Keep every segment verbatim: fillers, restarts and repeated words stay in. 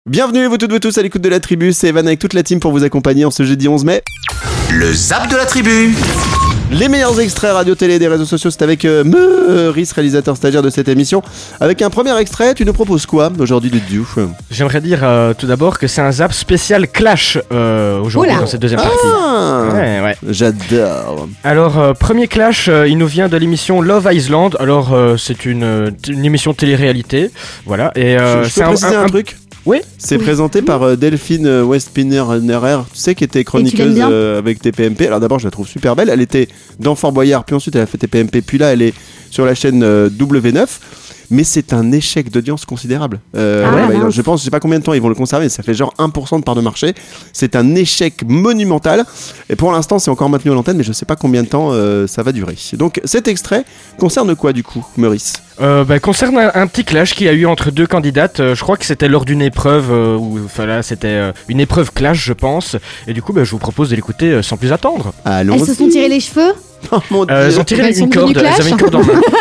Bienvenue vous toutes, vous tous à l'écoute de la tribu, c'est Evan avec toute la team pour vous accompagner en ce jeudi onze mai. Le Zap de la tribu. Les meilleurs extraits radio-télé des réseaux sociaux, c'est avec euh, Meurice, réalisateur stagiaire de cette émission. Avec un premier extrait, tu nous proposes quoi aujourd'hui de Diouf? J'aimerais dire euh, tout d'abord que c'est un Zap spécial Clash euh, aujourd'hui. Oula. Dans cette deuxième partie. Ah, ouais, ouais. J'adore. Alors, euh, premier Clash, euh, il nous vient de l'émission Love Island. Alors, euh, c'est une, une émission télé-réalité. Voilà. Et, euh, je, je c'est peux un, préciser un, un truc. Oui. C'est oui. présenté par euh, Delphine euh, Westpinner-Nerer, tu sais, qui était chroniqueuse euh, avec T P M P. Alors d'abord, je la trouve super belle. Elle était dans Fort Boyard, puis ensuite elle a fait T P M P, puis là, elle est sur la chaîne euh, W neuf. Mais c'est un échec d'audience considérable. Euh, ah, ouais, bah, je pense, je sais pas combien de temps ils vont le conserver, mais ça fait genre un pour cent de part de marché. C'est un échec monumental. Et pour l'instant, c'est encore maintenu à l'antenne, mais je sais pas combien de temps euh, ça va durer. Donc cet extrait concerne quoi du coup, Meurice? Euh, bah, concerne un, un petit clash qu'il y a eu entre deux candidates. Euh, je crois que c'était lors d'une épreuve, euh, où, enfin là, c'était euh, une épreuve clash, je pense. Et du coup, bah, je vous propose de l'écouter euh, sans plus attendre. Allons. Elles se sont tirées les cheveux. Oh mon Dieu. Euh, elles ont tiré elles une corde. Elles avaient une corde en main.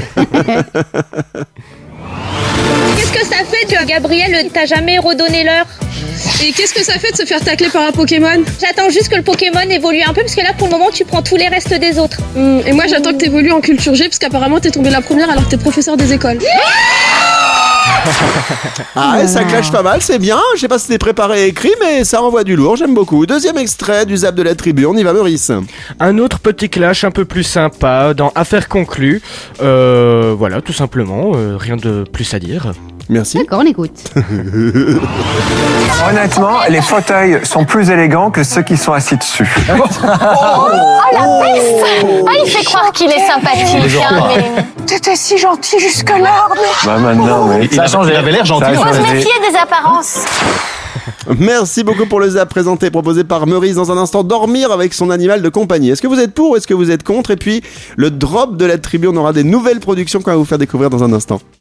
Qu'est-ce que ça fait, tu Gabriel, t'as jamais redonné l'heure? Et qu'est-ce que ça fait de se faire tacler par un Pokémon? J'attends juste que le Pokémon évolue un peu, parce que là, pour le moment, tu prends tous les restes des autres. Mmh, et moi, j'attends que t'évolues en culture G, parce qu'apparemment, t'es tombée la première alors que t'es professeur des écoles. Ah ouais, ça clash pas mal, c'est bien. Je sais pas si c'était préparé et écrit, mais ça envoie du lourd, j'aime beaucoup. Deuxième extrait du Zap de la tribu, on y va, Meurice. Un autre petit clash un peu plus sympa dans Affaires conclues. Euh, voilà, tout simplement, euh, rien de plus à dire. Merci. D'accord, on écoute. Honnêtement, les fauteuils sont plus élégants que ceux qui sont assis dessus. Oh, la peste! Ah, il fait croire qu'il est sympathique. Hein, mais... T'étais si gentil jusque-là. Mais... Bah maintenant, mais... Il, a changé, il avait l'air gentil. Il faut se méfier des apparences. Merci beaucoup pour le Zap présenté, proposé par Meurice. Dans un instant, dormir avec son animal de compagnie. Est-ce que vous êtes pour ou est-ce que vous êtes contre? Et puis, le drop de la tribu, on aura des nouvelles productions qu'on va vous faire découvrir dans un instant.